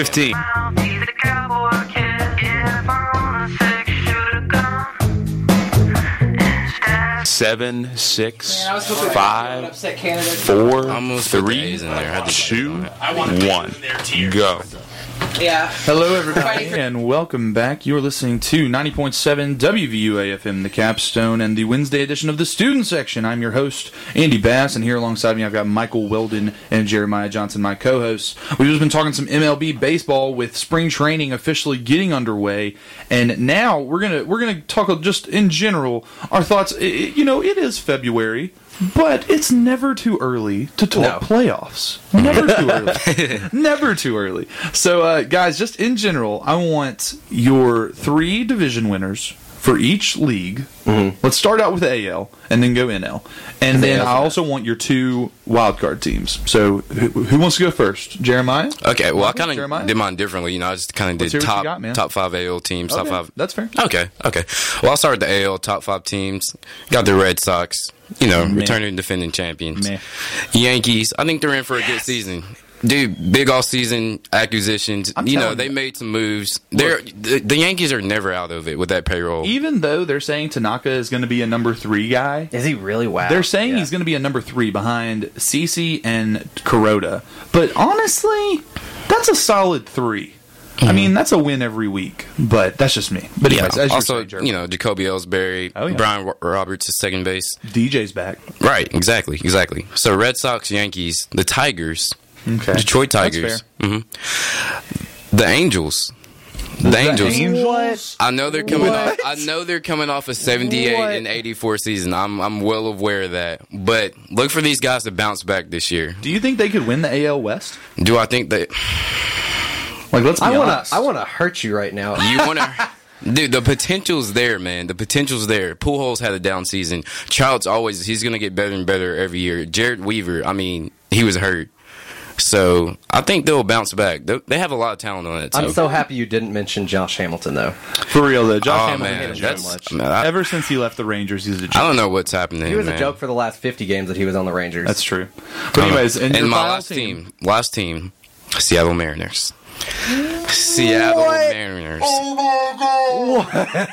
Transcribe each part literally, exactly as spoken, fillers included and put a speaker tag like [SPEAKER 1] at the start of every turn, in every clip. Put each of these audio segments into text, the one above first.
[SPEAKER 1] fifteen. Seven, six, five, four, three, two, one, go.
[SPEAKER 2] Yeah.
[SPEAKER 3] Hello, everybody, and welcome back. You're listening to ninety point seven W V U A F M, the Capstone, and the Wednesday edition of the Student Section. I'm your host, Andy Bass, and here alongside me I've got Michael Weldon and Jeremiah Johnson, my co-hosts. We've just been talking some M L B baseball with spring training officially getting underway, and now we're gonna we're gonna talk just in general our thoughts. You know, it is February. But it's never too early to talk no. playoffs. Never too early. Never too early. So, uh, guys, just in general, I want your three division winners for each league. Mm-hmm. Let's start out with A L and then go N L. And then I also want your two wildcard teams. So, who, who wants to go first? Jeremiah?
[SPEAKER 1] Okay, well, I kind of did mine differently. You know, I just kind of did top
[SPEAKER 3] got,
[SPEAKER 1] top five A L teams.
[SPEAKER 3] Okay,
[SPEAKER 1] top five.
[SPEAKER 3] That's fair.
[SPEAKER 1] Okay, okay. Well, I'll start with the A L top five teams. Got the Red Sox. You know, Meh. returning defending champions.
[SPEAKER 3] Meh.
[SPEAKER 1] Yankees, I think they're in for yes. a good season. Dude, big all-season acquisitions. I'm you know, they you. made some moves. They're the, the Yankees are never out of it with that payroll.
[SPEAKER 3] Even though they're saying Tanaka is going to be a number three guy.
[SPEAKER 2] Is he really? Wow.
[SPEAKER 3] They're saying
[SPEAKER 2] yeah.
[SPEAKER 3] he's going to be a number three behind CeCe and Kuroda. But honestly, that's a solid three. Mm-hmm. I mean, that's a win every week, but that's just me. But anyways,
[SPEAKER 1] yeah.
[SPEAKER 3] as
[SPEAKER 1] also,
[SPEAKER 3] saying,
[SPEAKER 1] you know, Jacoby Ellsbury, oh, yeah. Brian Roberts is second base.
[SPEAKER 3] D J's back.
[SPEAKER 1] Right, exactly, exactly. So Red Sox, Yankees, the Tigers,
[SPEAKER 3] okay.
[SPEAKER 1] Detroit Tigers, mm-hmm. the Angels. The,
[SPEAKER 3] the
[SPEAKER 1] Angels.
[SPEAKER 3] Angels.
[SPEAKER 1] I know they're coming
[SPEAKER 3] what?
[SPEAKER 1] off. I know they're coming off a seventy-eight what? and eighty-four season. I'm I'm well aware of that. But look for these guys to bounce back this year.
[SPEAKER 3] Do you think they could win the A L West?
[SPEAKER 1] Do I think they?
[SPEAKER 3] Like, let's be
[SPEAKER 2] I wanna,
[SPEAKER 3] honest.
[SPEAKER 2] I want to hurt you right now.
[SPEAKER 1] You want to... Dude, the potential's there, man. The potential's there. Pujols had a down season. Trout's always... He's going to get better and better every year. Jared Weaver, I mean, he was hurt. So, I think they'll bounce back. They have a lot of talent on it. So.
[SPEAKER 2] I'm so happy you didn't mention Josh Hamilton, though.
[SPEAKER 3] For real, though. Josh
[SPEAKER 1] oh,
[SPEAKER 3] Hamilton
[SPEAKER 1] man,
[SPEAKER 3] hasn't
[SPEAKER 1] that's,
[SPEAKER 3] much.
[SPEAKER 1] Man, I,
[SPEAKER 3] Ever since he left the Rangers, he's a joke.
[SPEAKER 1] I don't know what's happening.
[SPEAKER 2] He was
[SPEAKER 1] man.
[SPEAKER 2] a joke for the last fifty games that he was on the Rangers.
[SPEAKER 3] That's true. But anyways, and,
[SPEAKER 1] and my
[SPEAKER 3] final
[SPEAKER 1] last
[SPEAKER 3] team.
[SPEAKER 1] team, last team, Seattle Mariners. Seattle
[SPEAKER 3] what?
[SPEAKER 1] Mariners.
[SPEAKER 3] Oh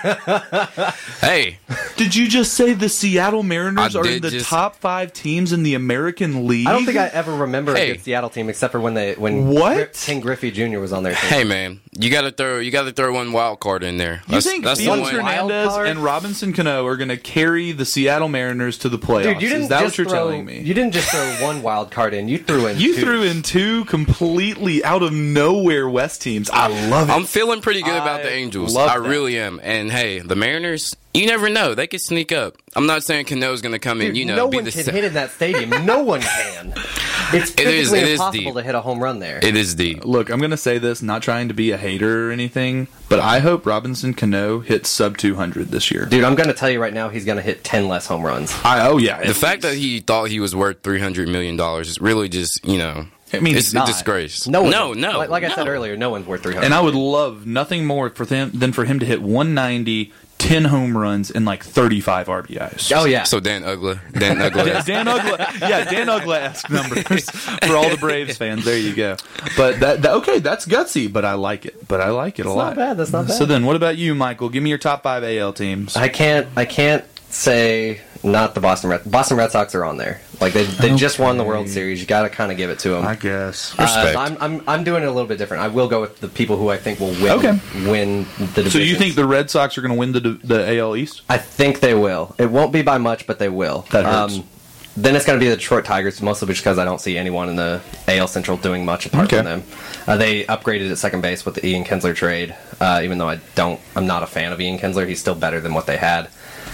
[SPEAKER 3] my god!
[SPEAKER 1] Hey,
[SPEAKER 3] did you just say the Seattle Mariners
[SPEAKER 1] I
[SPEAKER 3] are in the
[SPEAKER 1] just...
[SPEAKER 3] top five teams in the American League?
[SPEAKER 2] I don't think I ever remember
[SPEAKER 1] hey.
[SPEAKER 2] a good Seattle team except for when they when
[SPEAKER 3] what?
[SPEAKER 2] King Griffey Junior was on their team.
[SPEAKER 1] Hey man, you got to throw you got to throw one wild card in there.
[SPEAKER 3] You
[SPEAKER 1] that's,
[SPEAKER 3] think
[SPEAKER 1] that's
[SPEAKER 3] Felix
[SPEAKER 1] the one.
[SPEAKER 3] Hernandez and Robinson Cano are going to carry the Seattle Mariners to the playoffs?
[SPEAKER 2] Dude, you didn't
[SPEAKER 3] Is that
[SPEAKER 2] just
[SPEAKER 3] what you're
[SPEAKER 2] throw,
[SPEAKER 3] telling me?
[SPEAKER 2] You didn't just throw one wild card in. You threw in
[SPEAKER 3] You
[SPEAKER 2] two.
[SPEAKER 3] threw in two completely out of nowhere West teams. I love it.
[SPEAKER 1] I'm feeling pretty good about
[SPEAKER 3] I
[SPEAKER 1] the Angels.
[SPEAKER 3] love
[SPEAKER 1] I
[SPEAKER 3] that.
[SPEAKER 1] really am. And hey, the Mariners, you never know. They could sneak up. I'm not saying Cano's going to come
[SPEAKER 2] Dude,
[SPEAKER 1] in, you know,
[SPEAKER 2] no
[SPEAKER 1] be
[SPEAKER 2] one
[SPEAKER 1] the
[SPEAKER 2] can
[SPEAKER 1] sa-
[SPEAKER 2] hit in that stadium. No one can. It's
[SPEAKER 1] It is-
[SPEAKER 2] physically
[SPEAKER 1] it is
[SPEAKER 2] impossible
[SPEAKER 1] deep.
[SPEAKER 2] to hit a home run there.
[SPEAKER 1] It is deep.
[SPEAKER 3] Look, I'm going to say this, not trying to be a hater or anything, but I hope Robinson Cano hits sub two hundred this year.
[SPEAKER 2] Dude, I'm going to tell you right now, he's going to hit ten less home runs.
[SPEAKER 3] I, oh, yeah.
[SPEAKER 1] The fact that he thought he was worth three hundred million dollars is really just, you know,
[SPEAKER 3] I mean,
[SPEAKER 1] it's
[SPEAKER 3] he's
[SPEAKER 1] a
[SPEAKER 3] not.
[SPEAKER 1] disgrace.
[SPEAKER 2] No, one-
[SPEAKER 1] no, no.
[SPEAKER 2] Like, like I
[SPEAKER 1] no.
[SPEAKER 2] said earlier, no one's worth three hundred.
[SPEAKER 3] And I would love nothing more for them than for him to hit one ninety, ten home runs, and like thirty-five R B Is.
[SPEAKER 2] Oh, yeah.
[SPEAKER 1] So Dan Ugla. Dan Ugla.
[SPEAKER 3] Dan, Dan Ugla, yeah, Dan Ugla-esque numbers for all the Braves fans. There you go. But that, that okay, that's gutsy, but I like it. But I like it a
[SPEAKER 2] That's
[SPEAKER 3] lot.
[SPEAKER 2] not bad. That's not bad.
[SPEAKER 3] So then, what about you, Michael? Give me your top five A L teams.
[SPEAKER 2] I can't. I can't say not the Boston Red. Boston Red Sox are on there. Like they, they
[SPEAKER 3] Okay.
[SPEAKER 2] just won the World Series. You got to kind of give it to them.
[SPEAKER 3] I guess.
[SPEAKER 2] Uh,
[SPEAKER 1] Respect.
[SPEAKER 2] so I'm, I'm I'm doing it a little bit different. I will go with the people who I think will win.
[SPEAKER 3] Okay.
[SPEAKER 2] Win the division.
[SPEAKER 3] So you think the Red Sox are going to win the the A L East?
[SPEAKER 2] I think they will. It won't be by much, but they will.
[SPEAKER 3] That hurts.
[SPEAKER 2] Um, then it's going to be the Detroit Tigers, mostly because I don't see anyone in the A L Central doing much apart
[SPEAKER 3] Okay.
[SPEAKER 2] from them. Uh, they upgraded at second base with the Ian Kinsler trade. Uh, even though I don't, I'm not a fan of Ian Kinsler. He's still better than what they had.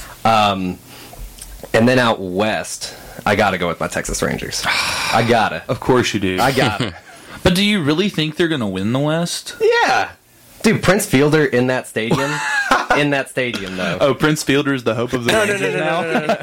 [SPEAKER 2] Um, and then out west, I got to go with my Texas Rangers. I gotta.
[SPEAKER 3] Of course you do.
[SPEAKER 2] I gotta.
[SPEAKER 3] But do you really think they're going to win the West?
[SPEAKER 2] Yeah. Dude, Prince Fielder in that stadium. in that stadium, though.
[SPEAKER 3] Oh, Prince Fielder is the hope of the
[SPEAKER 2] No, no,
[SPEAKER 3] Rangers
[SPEAKER 2] no, no,
[SPEAKER 3] now?
[SPEAKER 2] no, no,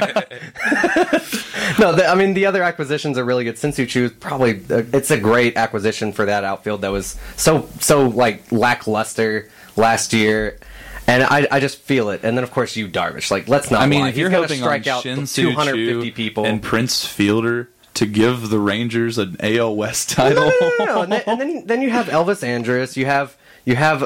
[SPEAKER 2] no, no. No, the, I mean, the other acquisitions are really good. Sinsu Chu is probably, uh, it's a great acquisition for that outfield that was so, so like, lackluster last year. And I, I just feel it. And then, of course, you Darvish. Like, let's not
[SPEAKER 3] I mean,
[SPEAKER 2] lie.
[SPEAKER 3] if you're
[SPEAKER 2] He's gonna
[SPEAKER 3] hoping
[SPEAKER 2] strike
[SPEAKER 3] on
[SPEAKER 2] out
[SPEAKER 3] Shin
[SPEAKER 2] two hundred fifty
[SPEAKER 3] Soo-Choo
[SPEAKER 2] people.
[SPEAKER 3] and Prince Fielder, to give the Rangers an A L West title?
[SPEAKER 2] No, no, no, no, no. And, then, and then then you have Elvis Andrus. You have you have.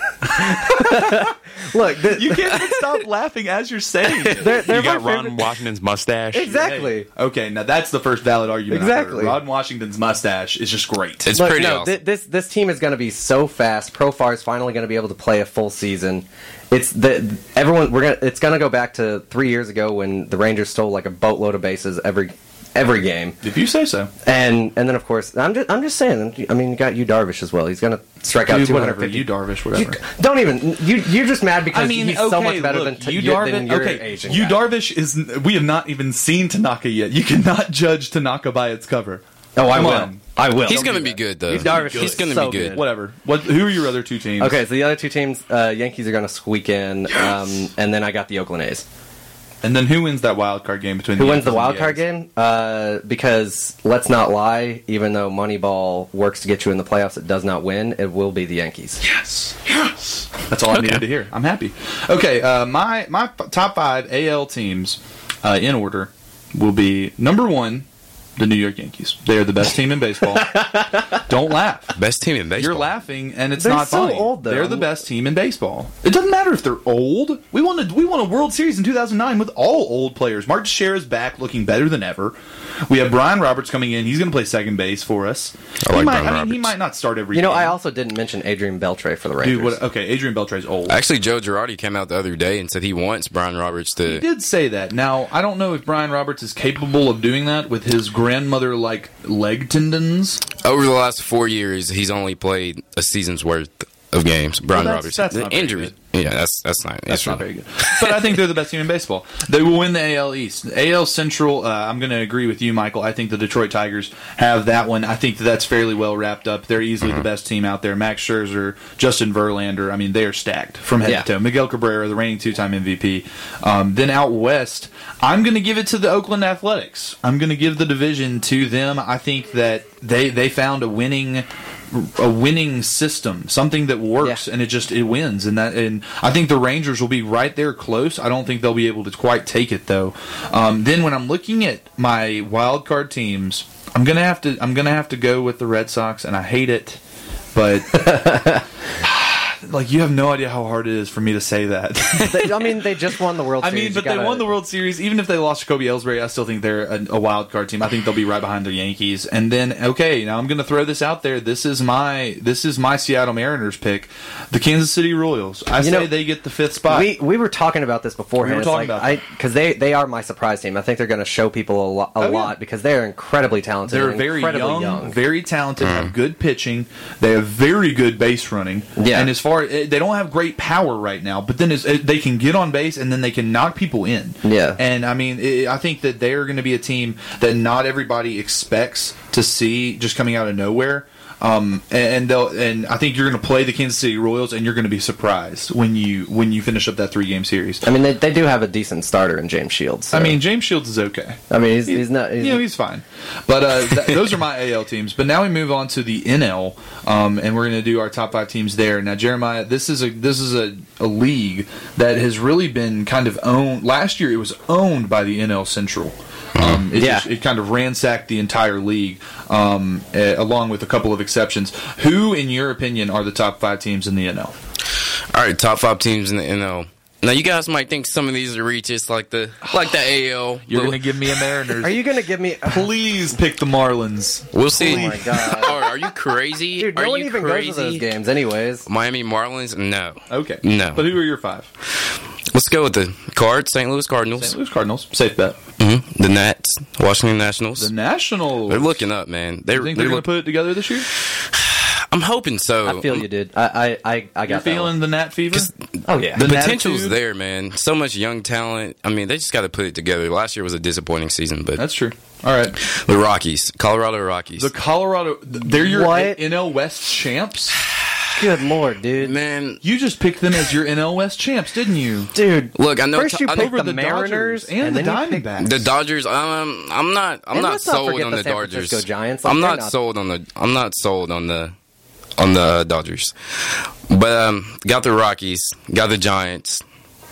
[SPEAKER 2] Look, the,
[SPEAKER 3] You can't even stop laughing as you're saying it.
[SPEAKER 2] they're, they're
[SPEAKER 4] You got
[SPEAKER 2] my
[SPEAKER 4] Ron
[SPEAKER 2] favorite-
[SPEAKER 4] Washington's mustache.
[SPEAKER 2] Exactly.
[SPEAKER 3] Okay, now that's the first valid argument. I've heard.
[SPEAKER 2] Exactly.
[SPEAKER 3] Ron Washington's mustache is just great.
[SPEAKER 1] It's
[SPEAKER 2] Look,
[SPEAKER 1] pretty
[SPEAKER 2] no,
[SPEAKER 1] awesome.
[SPEAKER 2] thi- this this team is going to be so fast. Profar is finally going to be able to play a full season. It's the everyone. We're gonna. It's going to go back to three years ago when the Rangers stole like a boatload of bases every every game.
[SPEAKER 3] If you say so.
[SPEAKER 2] And and then of course I'm just I'm just saying. I mean, you got you Darvish as well. He's going to strike out
[SPEAKER 3] Dude,
[SPEAKER 2] two hundred
[SPEAKER 3] whatever.
[SPEAKER 2] fifty.
[SPEAKER 3] You Darvish, whatever.
[SPEAKER 2] You, don't even. You you're just mad because
[SPEAKER 3] I mean,
[SPEAKER 2] he's
[SPEAKER 3] okay,
[SPEAKER 2] so much better
[SPEAKER 3] look,
[SPEAKER 2] than,
[SPEAKER 3] you
[SPEAKER 2] t-
[SPEAKER 3] Darvish.
[SPEAKER 2] than your
[SPEAKER 3] Okay,
[SPEAKER 2] Asian
[SPEAKER 3] you
[SPEAKER 2] guy.
[SPEAKER 3] Darvish is. We have not even seen Tanaka yet. You cannot judge Tanaka by its cover.
[SPEAKER 2] Oh, I
[SPEAKER 3] Come
[SPEAKER 2] will.
[SPEAKER 3] on.
[SPEAKER 2] I will.
[SPEAKER 1] He's
[SPEAKER 2] Don't
[SPEAKER 1] going to
[SPEAKER 2] do
[SPEAKER 1] be
[SPEAKER 2] that.
[SPEAKER 1] good, though.
[SPEAKER 2] He's Darvish
[SPEAKER 1] He's
[SPEAKER 2] is
[SPEAKER 1] going to
[SPEAKER 2] so
[SPEAKER 1] be good.
[SPEAKER 2] good.
[SPEAKER 3] Whatever. What? Who are your other two teams?
[SPEAKER 2] Okay, so the other two teams, uh, Yankees are going to squeak in, um, and then I got the Oakland A's.
[SPEAKER 3] And then who wins that wild card game between
[SPEAKER 2] Who
[SPEAKER 3] the
[SPEAKER 2] wins the
[SPEAKER 3] Yankees
[SPEAKER 2] wild
[SPEAKER 3] and
[SPEAKER 2] card
[SPEAKER 3] A's?
[SPEAKER 2] game? Uh, because let's not lie, even though Moneyball works to get you in the playoffs, it does not win. It will be the Yankees.
[SPEAKER 3] Yes, yes. That's all I
[SPEAKER 1] Okay.
[SPEAKER 3] needed to hear. I'm happy. Okay, uh, my my f- top five A L teams uh, in order will be number one, the New York Yankees. They are the best team in baseball. Don't laugh.
[SPEAKER 1] Best team in baseball.
[SPEAKER 3] You're laughing, and it's
[SPEAKER 2] They're
[SPEAKER 3] not
[SPEAKER 2] so
[SPEAKER 3] funny.
[SPEAKER 2] old, though.
[SPEAKER 3] They're the best team in baseball. It doesn't matter if they're old. We won a we won a World Series in two thousand nine with all old players. Mark Teixeira is back, looking better than ever. We have Brian Roberts coming in. He's going to play second base for us.
[SPEAKER 1] I
[SPEAKER 3] he
[SPEAKER 1] like
[SPEAKER 3] might,
[SPEAKER 1] Brian
[SPEAKER 3] I mean, he
[SPEAKER 1] Roberts.
[SPEAKER 3] might not start every.
[SPEAKER 2] You know,
[SPEAKER 3] game.
[SPEAKER 2] I also didn't mention Adrian Beltre for the Rangers.
[SPEAKER 3] Dude, what, okay, Adrian Beltre's old.
[SPEAKER 1] Actually, Joe Girardi came out the other day and said he wants Brian Roberts
[SPEAKER 3] He
[SPEAKER 1] to.
[SPEAKER 3] did say that. Now, I don't know if Brian Roberts is capable of doing that with his grandmother-like leg tendons.
[SPEAKER 1] Over the last four years, he's only played a season's worth of games. Brian
[SPEAKER 3] Well, that's-
[SPEAKER 1] Roberts.
[SPEAKER 3] that's
[SPEAKER 1] The
[SPEAKER 3] not very
[SPEAKER 1] injury.
[SPEAKER 3] good.
[SPEAKER 1] Yeah, that's that's not.
[SPEAKER 3] That's
[SPEAKER 1] That's
[SPEAKER 3] not very good. But I think they're the best team in baseball. They will win the A L East. A L Central, uh, I'm going to agree with you, Michael. I think the Detroit Tigers have that one. I think that that's fairly well wrapped up. They're easily the best team out there. Max Scherzer, Justin Verlander, I mean, they are stacked from head
[SPEAKER 2] Yeah.
[SPEAKER 3] to toe. Miguel Cabrera, the reigning two-time M V P. Um, then out west, I'm going to give it to the Oakland Athletics. I'm going to give the division to them. I think that they, they found a winning a winning system, something that works,
[SPEAKER 2] Yeah.
[SPEAKER 3] and it just it wins. And that, and I think the Rangers will be right there close. I don't think they'll be able to quite take it though. Um, then when I'm looking at my wild card teams, I'm gonna have to I'm gonna have to go with the Red Sox, and I hate it, but like you have no idea how hard it is for me to say that.
[SPEAKER 2] They- I mean, they just won the World
[SPEAKER 3] I
[SPEAKER 2] Series.
[SPEAKER 3] mean,
[SPEAKER 2] You
[SPEAKER 3] but
[SPEAKER 2] gotta-
[SPEAKER 3] they won the World Series. Even if they lost Jacoby Ellsbury, I still think they're a, a wild card team. I think they'll be right behind the Yankees. And then, okay, now I'm going to throw this out there. This is my this is my Seattle Mariners pick, the Kansas City Royals. I
[SPEAKER 2] You
[SPEAKER 3] say
[SPEAKER 2] know,
[SPEAKER 3] they get the fifth spot.
[SPEAKER 2] We we were talking about this beforehand.
[SPEAKER 3] We were
[SPEAKER 2] It's
[SPEAKER 3] talking
[SPEAKER 2] like,
[SPEAKER 3] about
[SPEAKER 2] I
[SPEAKER 3] that.
[SPEAKER 2] because they they are my surprise team. I think they're going to show people a, lo- a
[SPEAKER 3] Oh, yeah.
[SPEAKER 2] lot because they are incredibly talented.
[SPEAKER 3] They're
[SPEAKER 2] and
[SPEAKER 3] very
[SPEAKER 2] incredibly
[SPEAKER 3] young, very talented, have good pitching. They have very good base running.
[SPEAKER 2] Yeah.
[SPEAKER 3] And as far they don't have great power right now, but then it's, they can get on base and then they can knock people in.
[SPEAKER 2] Yeah.
[SPEAKER 3] And I mean, it, I think that they are going to be a team that not everybody expects to see just coming out of nowhere. Um, and they'll, and I think you're going to play the Kansas City Royals, and you're going to be surprised when you when you finish up that three game series.
[SPEAKER 2] I mean, they, they do have a decent starter in James Shields. so-
[SPEAKER 3] I mean, James Shields is okay.
[SPEAKER 2] I mean, he's, he's not. He's,
[SPEAKER 3] you know, he's fine. But uh, th- those are my A L teams. But now we move on to the N L, um, and we're going to do our top five teams there. Now, Jeremiah, this is a this is a, a league that has really been kind of owned. Last year, it was owned by the N L Central. Um, it,
[SPEAKER 2] Yeah.
[SPEAKER 3] just, it kind of ransacked the entire league, um, uh, along with a couple of exceptions. Who, in your opinion, are the top five teams in the N L?
[SPEAKER 1] All right, top five teams in the N L. Now, you guys might think some of these are reaches, like the like the A L.
[SPEAKER 3] You're
[SPEAKER 1] but
[SPEAKER 3] going to give me a Mariners.
[SPEAKER 2] Are you going to give me?
[SPEAKER 3] Please pick the Marlins.
[SPEAKER 1] We'll see.
[SPEAKER 2] Oh my God.
[SPEAKER 1] Are, are you crazy?
[SPEAKER 2] Dude,
[SPEAKER 1] are
[SPEAKER 2] no one
[SPEAKER 1] you
[SPEAKER 2] even
[SPEAKER 1] crazy?
[SPEAKER 2] goes to those games, anyways.
[SPEAKER 1] Miami Marlins? No.
[SPEAKER 3] Okay.
[SPEAKER 1] No.
[SPEAKER 3] But who are your five?
[SPEAKER 1] Let's go with the Cards, Saint Louis Cardinals,
[SPEAKER 3] Saint Louis Cardinals. Safe bet.
[SPEAKER 1] hmm the Nats, Washington Nationals.
[SPEAKER 3] The Nationals.
[SPEAKER 1] They're looking up, man. They're,
[SPEAKER 3] You think
[SPEAKER 1] they're
[SPEAKER 3] they're going to
[SPEAKER 1] look,
[SPEAKER 3] put it together this year?
[SPEAKER 1] I'm hoping so.
[SPEAKER 2] I feel you did. I I I, I got
[SPEAKER 3] You're
[SPEAKER 2] that
[SPEAKER 3] feeling
[SPEAKER 2] one.
[SPEAKER 3] the Nat fever?
[SPEAKER 2] Oh yeah.
[SPEAKER 1] The
[SPEAKER 3] The
[SPEAKER 1] potential's
[SPEAKER 3] attitude?
[SPEAKER 1] there, man. So much young talent. I mean, they just got to put it together. Last year was a disappointing season, but
[SPEAKER 3] That's true. All right.
[SPEAKER 1] the Rockies, Colorado Rockies.
[SPEAKER 3] The Colorado, they're your
[SPEAKER 2] What?
[SPEAKER 3] N L West champs?
[SPEAKER 2] Good lord, dude.
[SPEAKER 1] man,
[SPEAKER 3] You just picked them as your N L West champs, didn't you?
[SPEAKER 2] Dude,
[SPEAKER 1] look, I know.
[SPEAKER 2] first you
[SPEAKER 1] I know
[SPEAKER 2] picked
[SPEAKER 3] Over
[SPEAKER 2] the,
[SPEAKER 3] the
[SPEAKER 2] Mariners
[SPEAKER 3] Dodgers and the
[SPEAKER 2] then you picked-
[SPEAKER 3] Diamondbacks.
[SPEAKER 1] the Dodgers. Um, I'm not. I'm
[SPEAKER 2] And
[SPEAKER 1] not
[SPEAKER 2] let's not
[SPEAKER 1] sold
[SPEAKER 2] forget
[SPEAKER 1] on
[SPEAKER 2] the
[SPEAKER 1] the,
[SPEAKER 2] San
[SPEAKER 1] Dodgers.
[SPEAKER 2] Francisco Giants, like,
[SPEAKER 1] I'm
[SPEAKER 2] they're
[SPEAKER 1] not,
[SPEAKER 2] not-
[SPEAKER 1] sold on the. I'm not sold on the on the uh, Dodgers, but um, got the Rockies, got the Giants.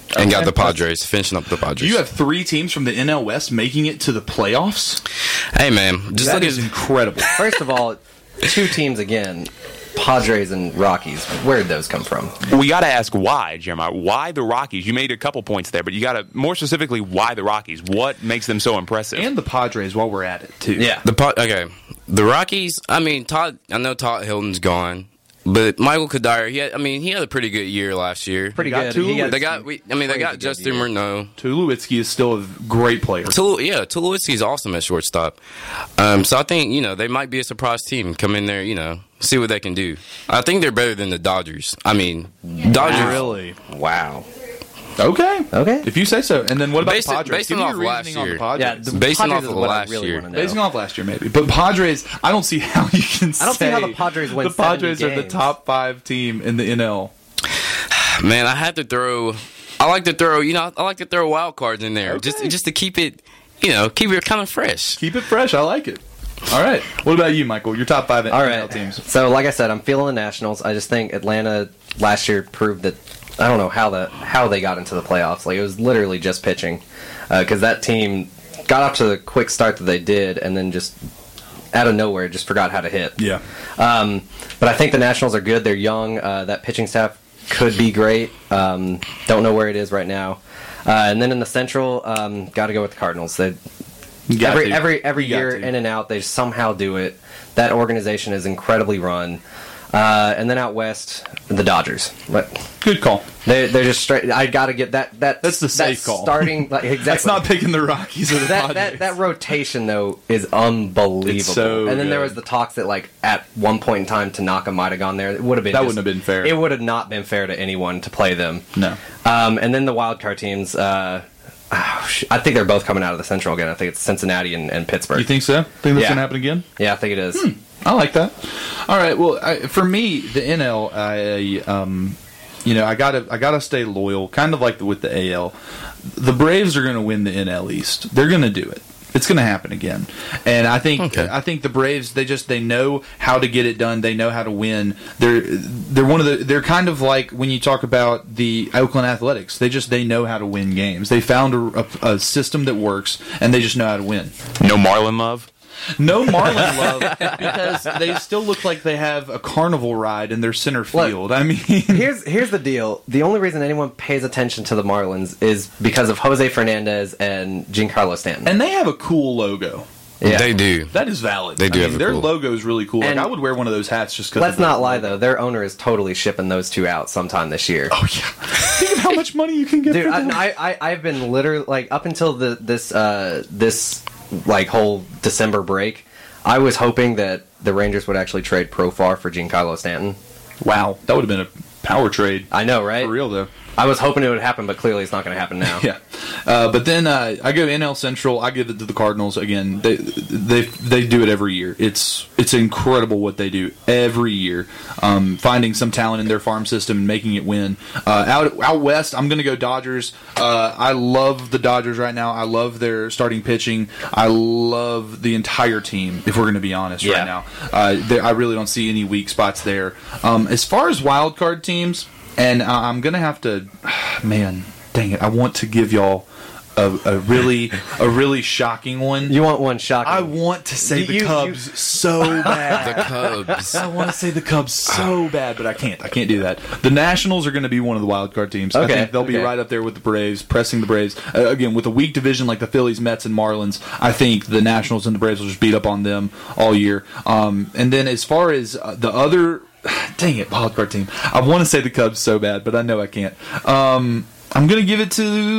[SPEAKER 1] and got
[SPEAKER 3] Okay.
[SPEAKER 1] the Padres, finishing up the Padres.
[SPEAKER 3] You have three teams from the N L West making it to the playoffs.
[SPEAKER 1] hey, man, just
[SPEAKER 3] That
[SPEAKER 1] look
[SPEAKER 3] is
[SPEAKER 1] at
[SPEAKER 3] incredible.
[SPEAKER 2] First of all, two teams again, Padres and Rockies. Where did those come from?
[SPEAKER 4] We got to ask why, Jeremiah. Why the Rockies? You made a couple points there, but you got to more specifically why the Rockies. What makes them so impressive?
[SPEAKER 3] And the Padres while we're at it too.
[SPEAKER 2] Yeah.
[SPEAKER 1] the Pa- okay. The Rockies. I mean, Todd. I know Todd Hilton's gone, but Michael Kadire. He had, I mean, he had a pretty good year last year.
[SPEAKER 2] Pretty
[SPEAKER 3] got
[SPEAKER 2] good.
[SPEAKER 3] two
[SPEAKER 2] He got-
[SPEAKER 1] They got. We, I mean, they
[SPEAKER 2] Crazy
[SPEAKER 1] got
[SPEAKER 2] good
[SPEAKER 1] Justin
[SPEAKER 2] year.
[SPEAKER 1] Murneau.
[SPEAKER 3] Tulowitzki is still a great player.
[SPEAKER 1] Tul- yeah, Tulowitzki's awesome at shortstop. Um, so I think, you know, they might be a surprise team. Come in there, you know, see what they can do. I think they're better than the Dodgers. I mean, Dodgers.
[SPEAKER 3] Really?
[SPEAKER 2] Wow.
[SPEAKER 3] Okay.
[SPEAKER 2] Okay.
[SPEAKER 3] If you say so. And then what about
[SPEAKER 1] Based-
[SPEAKER 3] the Padres?
[SPEAKER 1] based
[SPEAKER 3] Give me
[SPEAKER 1] off
[SPEAKER 3] your
[SPEAKER 1] last
[SPEAKER 3] reasoning on
[SPEAKER 1] year.
[SPEAKER 3] the Padres.
[SPEAKER 2] Yeah, the
[SPEAKER 1] Basing
[SPEAKER 2] Padres
[SPEAKER 1] off
[SPEAKER 2] is
[SPEAKER 1] of
[SPEAKER 2] what
[SPEAKER 1] last
[SPEAKER 2] I really
[SPEAKER 1] year.
[SPEAKER 2] want to know.
[SPEAKER 3] Basing off last year, maybe. But Padres, I don't see how you can say
[SPEAKER 2] I don't see how the Padres win
[SPEAKER 3] the Padres
[SPEAKER 2] seventy
[SPEAKER 3] are the
[SPEAKER 2] games.
[SPEAKER 3] top five team in the N L.
[SPEAKER 1] Man, I had to throw. I like to throw. You know, I like to throw wild cards in there just
[SPEAKER 3] Okay.
[SPEAKER 1] just to keep it, you know, keep it kind of fresh.
[SPEAKER 3] Keep it fresh. I like it. All right. What about you, Michael? Your top five
[SPEAKER 2] All
[SPEAKER 3] N L
[SPEAKER 2] right.
[SPEAKER 3] teams.
[SPEAKER 2] So, like I said, I'm feeling the Nationals. I just think Atlanta last year proved that I don't know how the how they got into the playoffs. Like it was literally just pitching, because that team got off to the quick start that they did, and then just out of nowhere just forgot how to hit.
[SPEAKER 3] Yeah.
[SPEAKER 2] Um, but I think the Nationals are good. They're young. Uh, that pitching staff could be great. Um, don't know where it is right now. Uh, and then in the Central, um, got to go with the Cardinals. They
[SPEAKER 3] You got
[SPEAKER 2] every
[SPEAKER 3] to.
[SPEAKER 2] every every
[SPEAKER 3] You got
[SPEAKER 2] year
[SPEAKER 3] to.
[SPEAKER 2] in and out, they somehow do it. That organization is incredibly run. Uh, and then out west, the Dodgers. But
[SPEAKER 3] Good call.
[SPEAKER 2] they they're just straight. I got to get that that
[SPEAKER 3] That's the safe
[SPEAKER 2] that
[SPEAKER 3] call.
[SPEAKER 2] Starting like, exactly.
[SPEAKER 3] That's not picking the Rockies or the
[SPEAKER 2] that,
[SPEAKER 3] Padres.
[SPEAKER 2] that that rotation though is unbelievable.
[SPEAKER 3] It's so
[SPEAKER 2] and then there
[SPEAKER 3] good.
[SPEAKER 2] was the talks that like at one point in time Tanaka might have gone there. It would have been
[SPEAKER 3] That
[SPEAKER 2] just-
[SPEAKER 3] wouldn't have been fair.
[SPEAKER 2] It would have not been fair to anyone to play them.
[SPEAKER 3] No.
[SPEAKER 2] Um, and then the wild card teams. Uh, oh, sh- I think they're both coming out of the Central again. I think it's Cincinnati and, and Pittsburgh.
[SPEAKER 3] You think so? Think that's
[SPEAKER 2] Yeah.
[SPEAKER 3] gonna happen again?
[SPEAKER 2] Yeah, I think it is.
[SPEAKER 3] I like that. All right. Well, I, for me, the N L, I um, you know, I gotta I gotta stay loyal, kind of like with the A L. The Braves are gonna win the N L East. They're gonna do it. It's gonna happen again. And I think
[SPEAKER 1] Okay.
[SPEAKER 3] I think the Braves, they just they know how to get it done. They know how to win. They're they're one of the they're kind of like when you talk about the Oakland Athletics. They just they know how to win games. They found a, a, a system that works, and they just know how to win.
[SPEAKER 4] No Marlin love.
[SPEAKER 3] No Marlin love because they still look like they have a carnival ride in their center field. I mean,
[SPEAKER 2] Here's here's the deal. The only reason anyone pays attention to the Marlins is because of Jose Fernandez and Giancarlo Stanton.
[SPEAKER 3] and they have a cool logo.
[SPEAKER 2] Yeah.
[SPEAKER 1] They do.
[SPEAKER 3] That is valid.
[SPEAKER 1] They do
[SPEAKER 3] I
[SPEAKER 1] have
[SPEAKER 3] mean,
[SPEAKER 1] a
[SPEAKER 3] their
[SPEAKER 1] cool-
[SPEAKER 3] logo is really cool. Like,
[SPEAKER 2] And-
[SPEAKER 3] I would wear one of those hats just because.
[SPEAKER 2] Let's not lie though. Their owner is totally shipping those two out sometime this year.
[SPEAKER 3] Oh yeah. Think of how much money you can get.
[SPEAKER 2] Dude,
[SPEAKER 3] for them.
[SPEAKER 2] I, I I've been literally like up until the this uh this like whole December break, I was hoping that the Rangers would actually trade Profar for Giancarlo Stanton.
[SPEAKER 3] Wow, that would have been a power trade.
[SPEAKER 2] I know, right?
[SPEAKER 3] For real though.
[SPEAKER 2] I was hoping it would happen, but clearly it's not going to happen now.
[SPEAKER 3] Yeah, uh, but then uh, I go N L Central. I give it to the Cardinals again. They they they do it every year. It's it's incredible what they do every year. Um, finding some talent in their farm system and making it win. Uh, out out west, I'm going to go Dodgers. Uh, I love the Dodgers right now. I love their starting pitching. I love the entire team. If we're going to be honest
[SPEAKER 2] Yeah.
[SPEAKER 3] right now, uh, there, I really don't see any weak spots there. Um, as far as wild card teams. And uh, I'm gonna have to, man, dang it! I want to give y'all a, a really, a really shocking one.
[SPEAKER 2] You want one shocking?
[SPEAKER 3] I want to say
[SPEAKER 2] You-
[SPEAKER 3] the
[SPEAKER 2] you-
[SPEAKER 3] Cubs so bad.
[SPEAKER 1] The Cubs.
[SPEAKER 3] I want to say the Cubs so bad, but I can't. I can't do that. The Nationals are going to be one of the wild card teams. I
[SPEAKER 2] Okay,
[SPEAKER 3] think they'll be
[SPEAKER 2] okay.
[SPEAKER 3] right up there with the Braves, pressing the Braves. Uh, again, with a weak division like the Phillies, Mets, and Marlins, I think the Nationals and the Braves will just beat up on them all year. Um, and then as far as uh, the other, dang it, wild card team. I want to say the Cubs so bad, but I know I can't. Um, I'm going to give it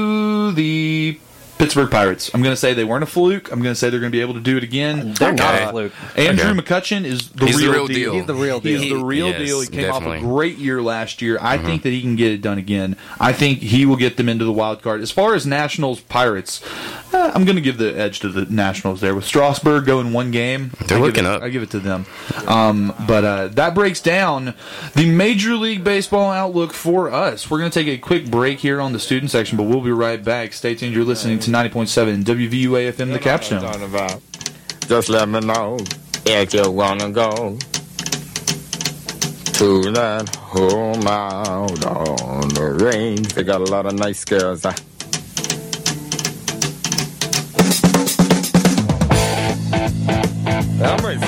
[SPEAKER 3] to the Pittsburgh Pirates. I'm going to say they weren't a fluke. I'm going to say they're going to be able to do it again.
[SPEAKER 2] They're not
[SPEAKER 1] Okay.
[SPEAKER 2] a fluke.
[SPEAKER 3] Andrew
[SPEAKER 1] Okay.
[SPEAKER 3] McCutcheon is the,
[SPEAKER 1] He's the
[SPEAKER 3] real,
[SPEAKER 1] real
[SPEAKER 3] deal.
[SPEAKER 1] deal.
[SPEAKER 2] He's the real deal.
[SPEAKER 3] He's the real
[SPEAKER 1] Yes,
[SPEAKER 3] deal. He came off
[SPEAKER 1] definitely.
[SPEAKER 3] a great year last year. I think that he can get it done again. I think he will get them into the wild card. As far as Nationals Pirates, uh, I'm going to give the edge to the Nationals there with Strasburg going one game.
[SPEAKER 1] They're
[SPEAKER 3] I give
[SPEAKER 1] looking
[SPEAKER 3] it-
[SPEAKER 1] up.
[SPEAKER 3] I give it to them. Um, but uh, that breaks down the Major League Baseball outlook for us. We're going to take a quick break here on the student section, but we'll be right back. Stay tuned. You're listening to ninety point seven W V U A F M, The Capstone.
[SPEAKER 5] Just let me know if you wanna go to that home out on the range. They got a lot of nice girls. Huh? I'm ready.